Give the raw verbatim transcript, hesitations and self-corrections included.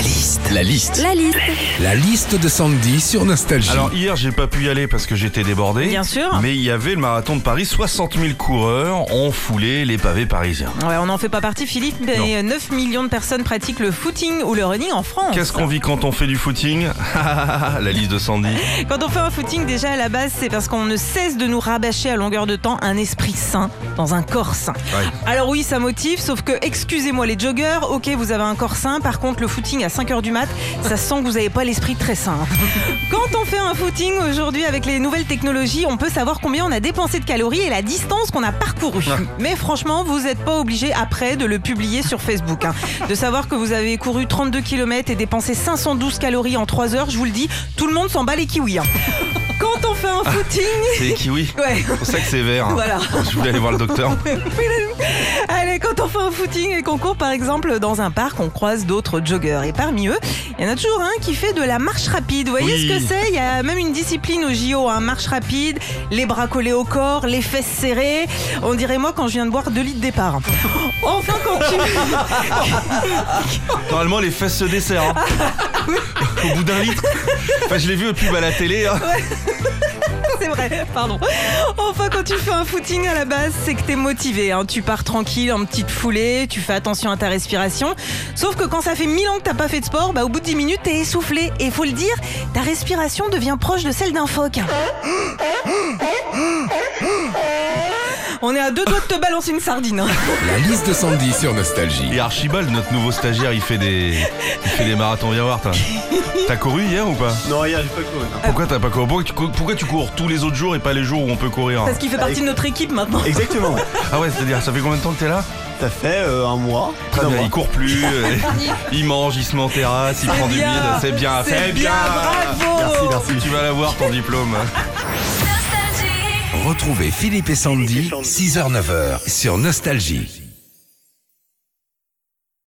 La liste. La liste. La liste. La liste de Sandy sur Nostalgie. Alors hier j'ai pas pu y aller parce que j'étais débordé. Bien sûr. Mais il y avait le marathon de Paris, soixante mille coureurs ont foulé les pavés parisiens. Ouais, on n'en fait pas partie, Philippe, mais neuf millions de personnes pratiquent le footing ou le running en France. Qu'est-ce qu'on vit quand on fait du footing? La liste de Sandy. Quand on fait un footing, déjà à la base, c'est parce qu'on ne cesse de nous rabâcher à longueur de temps un esprit sain dans un corps sain. Ouais. Alors oui, ça motive, sauf que, excusez-moi les joggers, ok, vous avez un corps sain, par contre le footing à cinq heures du mat, ça sent que vous n'avez pas l'esprit très sain. Quand on fait un footing aujourd'hui avec les nouvelles technologies, on peut savoir combien on a dépensé de calories et la distance qu'on a parcourue. Ouais. Mais franchement, vous n'êtes pas obligé après de le publier sur Facebook. Hein. De savoir que vous avez couru trente-deux kilomètres et dépensé cinq cent douze calories en trois heures, je vous le dis, tout le monde s'en bat les kiwis. Hein. Quand on fait un footing... C'est les kiwis. Ouais. C'est pour ça que c'est vert. Hein. Voilà. Je voulais aller voir le docteur. Allez, quand on fait un footing et qu'on court par exemple dans un parc, on croise d'autres joggers. Et parmi eux, il y en a toujours un qui fait de la marche rapide. Vous voyez Oui. ce que c'est? Il y a même une discipline au J O, hein, marche rapide, les bras collés au corps, les fesses serrées. On dirait moi quand je viens de boire deux litres départ. Enfin, quand tu... Normalement les fesses se desserrent. Hein. Au bout d'un litre. Enfin, je l'ai vu au pub à la télé. Hein. C'est vrai, pardon. Enfin, quand tu fais un footing à la base, c'est que t'es motivé. Hein. Tu pars tranquille, en petite foulée, tu fais attention à ta respiration. Sauf que quand ça fait mille ans que t'as pas fait de sport, bah, au bout de dix minutes, t'es essoufflé. Et faut le dire, ta respiration devient proche de celle d'un phoque. On est à deux doigts de te balancer une sardine. Hein. La liste de Sandy sur Nostalgie. Et Archibald, notre nouveau stagiaire, il fait des, il fait des marathons. Viens voir, t'as, t'as couru hier ou pas? Non, hier j'ai pas couru. non. Pourquoi t'as pas couru? Pourquoi tu, cours- pourquoi tu cours tous les autres jours et pas les jours où on peut courir? Parce qu'il fait partie de notre équipe maintenant. Exactement. Ah ouais, c'est-à-dire, ça fait combien de temps que t'es là? Ça fait euh, un mois. Très un bien, mois. il court plus, euh, il mange, il se met en terrasse, il prend du bien. bide, c'est bien, C'est c'est bien, bravo. Merci, merci. Tu vas l'avoir ton diplôme. Retrouvez Philippe et Sandy, six heures neuf heures sur Nostalgie.